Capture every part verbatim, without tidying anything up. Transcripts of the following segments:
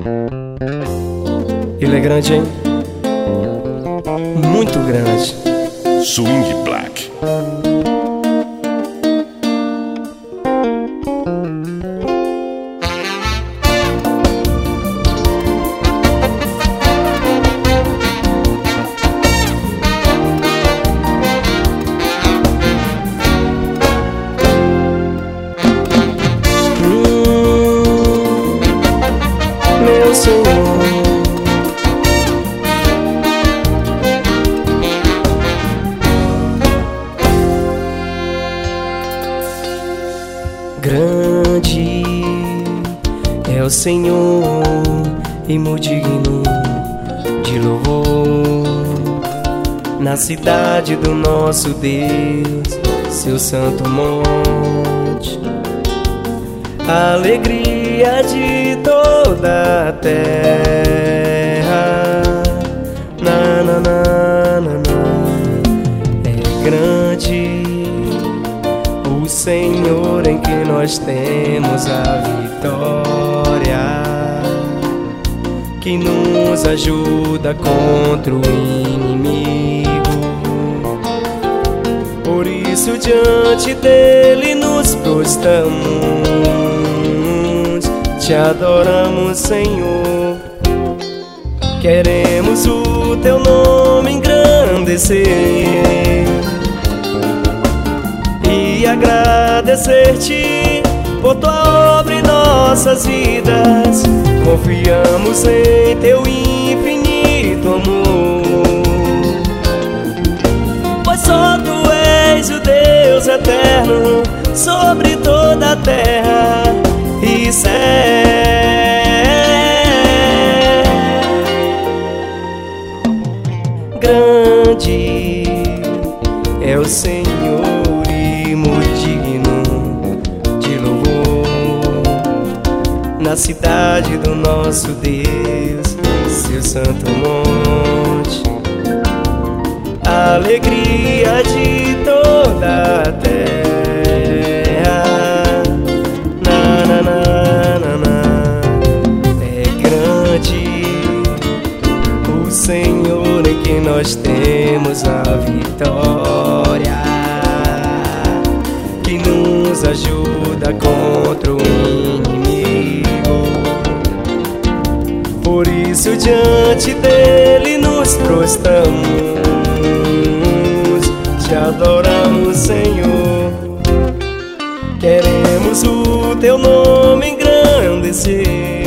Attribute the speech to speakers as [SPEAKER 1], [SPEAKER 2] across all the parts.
[SPEAKER 1] Ele é grande, hein? Muito grande.
[SPEAKER 2] Swing Black.
[SPEAKER 1] Hum, meu Senhor, grande é o Senhor e muito digno de louvor. Na cidade do nosso Deus, seu santo monte, a alegria de toda a terra. Na, na, na, na, na. É grande o Senhor em que nós temos a vitória, que nos ajuda contra o inimigo. Por isso diante dele nos prostramos, te adoramos, Senhor. Queremos o teu nome engrandecer e agradecer-te por tua obra em nossas vidas. Confiamos em teu infinito amor, pois só tu és o Deus eterno sobre toda a terra e céu. Grande é o Senhor e muito digno de louvor. Na cidade do nosso Deus, seu santo monte, a alegria de toda a terra. Na, na, na, na, na. É grande o Senhor em que nós temos a vitória, que nos ajuda contra o inimigo. Por isso diante dele nos prostramos, te adoramos, Senhor. Queremos o teu nome engrandecer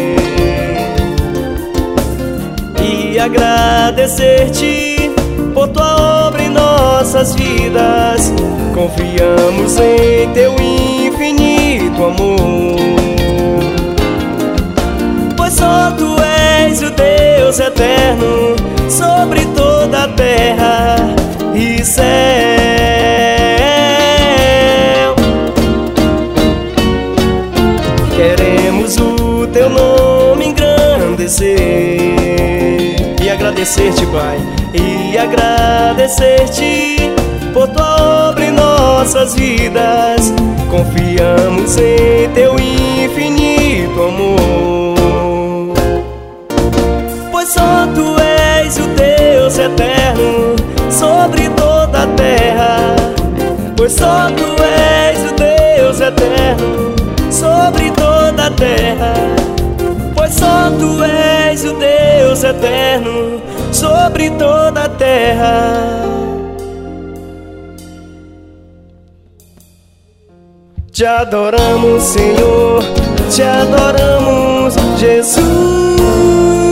[SPEAKER 1] e agradecer-te por tua obra em nossas vidas. Confiamos em teu infinito amor, pois só tu és o Deus eterno sobre toda a terra e céu. Queremos o teu nome engrandecer e agradecer-te, Pai, e agradecer-te por tua obra em nossas vidas. Confiamos em teu infinito amor, pois só tu és o Deus eterno sobre toda a terra. Pois só tu és o Deus eterno sobre toda a terra. Pois só tu és o Deus eterno sobre toda a terra. Te adoramos, Senhor, te adoramos, Jesus.